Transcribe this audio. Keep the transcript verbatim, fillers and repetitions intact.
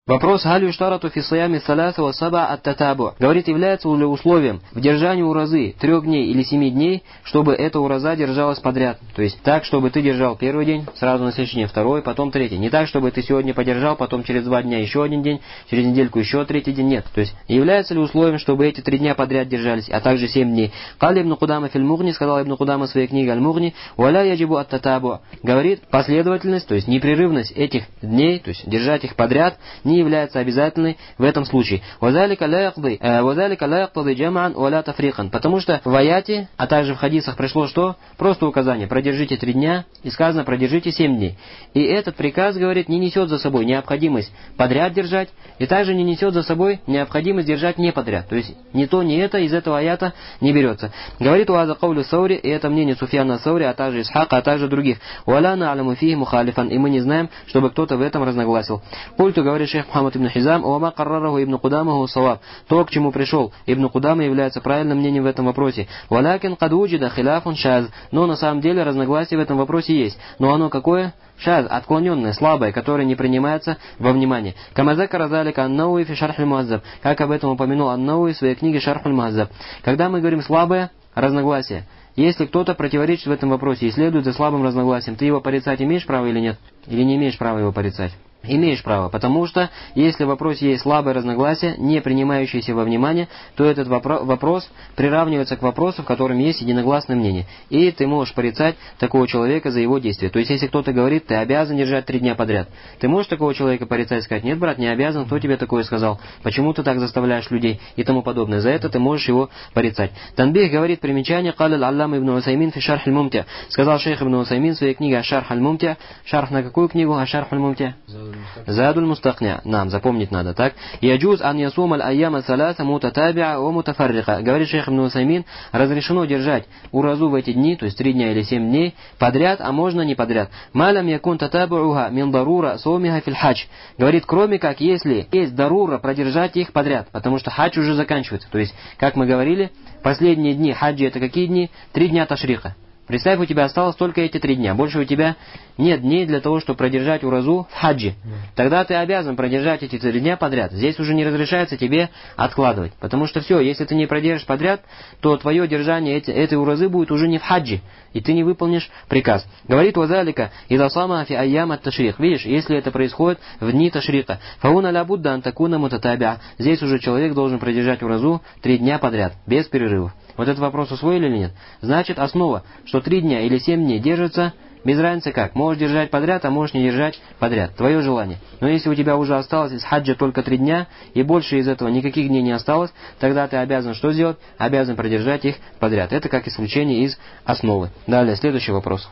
Вопрос «Галь юштарату фи сиями саляса ва саба ат-татабу». Говорит, является ли условием в держании уразы трех дней или семи дней, чтобы эта ураза держалась подряд. То есть так, чтобы ты держал первый день, сразу на следующий день второй, потом третий. Не так, чтобы ты сегодня подержал, потом через два дня еще один день, через недельку еще третий день. Нет. То есть является ли условием, чтобы эти три дня подряд держались, а также семь дней. Кали ибн Кудама филь Мугни, сказал ибн Кудама в своей книге Аль-Мугни, «Валя яджибу ат-татабу». Говорит, последовательность, то есть непрерывность этих дней, то есть держать их подряд, не является обязательной в этом случае. «Вазалика ла яqdi, вазалика ла яqtadi джам'ан ва ла тафриқан». Потому что в аяте, а также в хадисах пришло что? Просто указание. Продержите три дня, и сказано продержите семь дней. И этот приказ, говорит, не несет за собой необходимость подряд держать, и также не несет за собой необходимость держать не подряд. То есть ни то, ни это из этого аята не берется. Говорит уаза каулю Саури, и это мнение Суфьяна Саури, а также Исхака, а также других. «Валя на'ламу фихи мухалифан». И мы не знаем, чтобы кто-то в этом разногласил. Культу, говорит шейх Мухаммад ибн Хизам, «Уама каррараху ибн Кудамаху саваб». То, к чему пришел ибн Кудама, является правильным мнением в этом вопросе. «Валякин кад уджида хиляфун шаз». Но на самом деле разногласие в этом вопросе есть. Но оно какое? Шаз, отклоненное, слабое, которое не принимается во внимание. Камазака разалика ан-Науи фи шарх аль-Муаззаб. Как об этом упомянул ан-Науи в своей книге Шарх аль-Муаззаб. Когда мы говорим слабое разногласие, если кто-то противоречит в этом вопросе и следует за слабым разногласием, ты его порицать имеешь право или нет? Или не имеешь права его порицать? Имеешь право, потому что если в вопросе есть слабое разногласие, не принимающееся во внимание, то этот вопро- вопрос приравнивается к вопросу, в котором есть единогласное мнение. И ты можешь порицать такого человека за его действия. То есть, если кто-то говорит, ты обязан держать три дня подряд, ты можешь такого человека порицать и сказать, нет, брат, не обязан, кто тебе такое сказал, почему ты так заставляешь людей и тому подобное. За это ты можешь его порицать. Танбих говорит примечание, «Калил аллам ибн Усаймин фи шарх аль-Мумтя». Сказал шейх ибн Усаймин в своей книге «Аш-Шарх аль-Мумтя». Шарх на какую книгу? «Аш-Шарх аль-Мумтя». Задуль мустакня. Нам, запомнить надо, так? Яджуз ан ясум аль-айяма саласа мутатабиа ва мутафаррика. Говорит шейх ибн Усаймин, разрешено держать уразу в эти дни, то есть три дня или семь дней, подряд, а можно не подряд. Малям якун татабуха мин дарура сомиха фил хадж. Говорит, кроме как, если есть дарура, продержать их подряд, потому что хадж уже заканчивается. То есть, как мы говорили, последние дни хаджи это какие дни? Три дня ташриха. Представь, у тебя осталось только эти три дня. Больше у тебя нет дней для того, чтобы продержать уразу в хаджи. Тогда ты обязан продержать эти три дня подряд. Здесь уже не разрешается тебе откладывать. Потому что все, если ты не продержишь подряд, то твое держание эти, этой уразы будет уже не в хаджи. И ты не выполнишь приказ. Говорит Вазалика, «Ида сама фи айям ат ташрих». Видишь, если это происходит в дни ташриха. «Фауна ля будда антакуна мутатабиа». Здесь уже человек должен продержать уразу три дня подряд, без перерывов. Вот этот вопрос усвоили или нет? Значит, основа, что три дня или семь дней держится, без разницы как. Можешь держать подряд, а можешь не держать подряд. Твое желание. Но если у тебя уже осталось из хаджа только три дня, и больше из этого никаких дней не осталось, тогда ты обязан что сделать? Обязан продержать их подряд. Это как исключение из основы. Далее, следующий вопрос.